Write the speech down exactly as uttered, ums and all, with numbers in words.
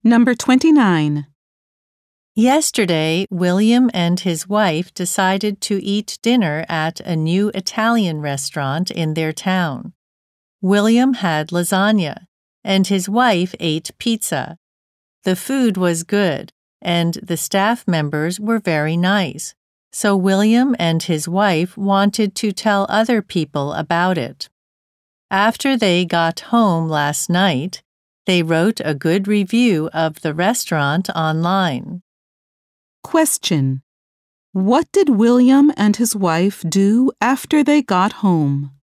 Number twenty-nine. Yesterday, William and his wife decided to eat dinner at a new Italian restaurant in their town. William had lasagna, and his wife ate pizza. The food was good, and the staff members were very nice, so William and his wife wanted to tell other people about it. After they got home last night, they wrote a good review of the restaurant online. Question. What did William and his wife do after they got home?